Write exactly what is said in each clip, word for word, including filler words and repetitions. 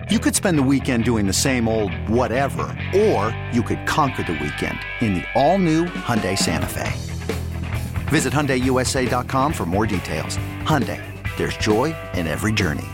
You could spend the weekend doing the same old whatever, or you could conquer the weekend in the all-new Hyundai Santa Fe. Visit Hyundai U S A dot com for more details. Hyundai, there's joy in every journey.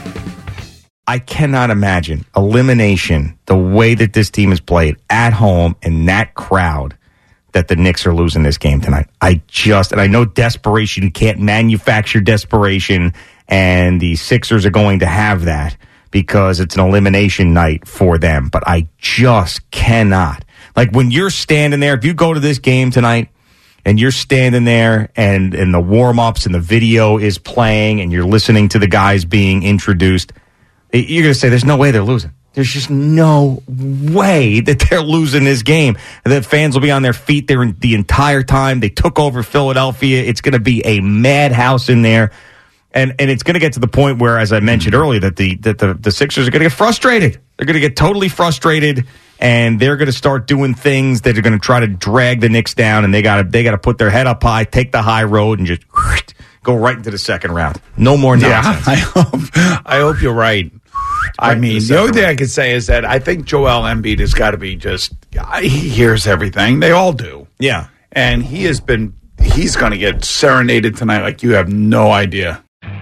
I cannot imagine elimination, the way that this team is played at home and that crowd, that the Knicks are losing this game tonight. I just, and I know desperation, you can't manufacture desperation, and the Sixers are going to have that because it's an elimination night for them. But I just cannot. Like, when you're standing there, if you go to this game tonight and you're standing there and, and the warm-ups and the video is playing and you're listening to the guys being introduced, you're going to say there's no way they're losing. There's just no way that they're losing this game. That fans will be on their feet there the entire time. They took over Philadelphia. It's going to be a madhouse in there. And and it's going to get to the point where, as I mentioned earlier, that the that the, the Sixers are going to get frustrated. They're going to get totally frustrated, and they're going to start doing things that are going to try to drag the Knicks down, and they got to they got to put their head up high, take the high road, and just go right into the second round. No more nonsense. Yeah, I hope, I hope you're right. I mean, the only thing I can say is that I think Joel Embiid has got to be just, he hears everything. They all do. Yeah. And he has been, he's going to get serenaded tonight like you have no idea.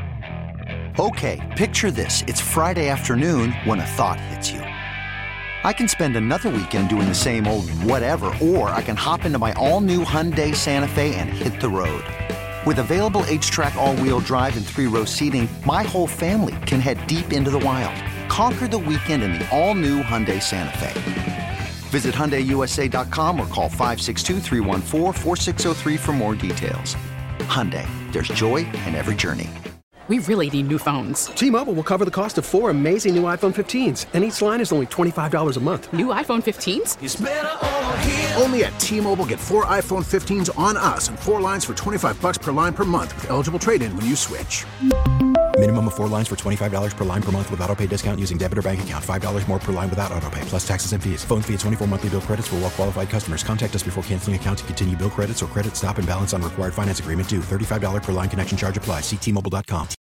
Okay, picture this. It's Friday afternoon when a thought hits you. I can spend another weekend doing the same old whatever, or I can hop into my all-new Hyundai Santa Fe and hit the road. With available H-Track all-wheel drive and three-row seating, my whole family can head deep into the wild. Conquer the weekend in the all-new Hyundai Santa Fe. Visit Hyundai U S A dot com or call five six two, three one four, four six zero three for more details. Hyundai, there's joy in every journey. We really need new phones. T-Mobile will cover the cost of four amazing new iPhone fifteens, and each line is only twenty-five dollars a month. New iPhone fifteens? It's better over here. Only at T-Mobile, get four iPhone fifteens on us and four lines for twenty-five bucks per line per month with eligible trade-in when you switch. Minimum of four lines for twenty-five dollars per line per month with autopay discount using debit or bank account. five dollars more per line without autopay, plus taxes and fees. Phone fee at twenty-four monthly bill credits for well-qualified customers. Contact us before canceling account to continue bill credits or credit stop and balance on required finance agreement due. thirty-five dollars per line connection charge applies. See T Mobile dot com.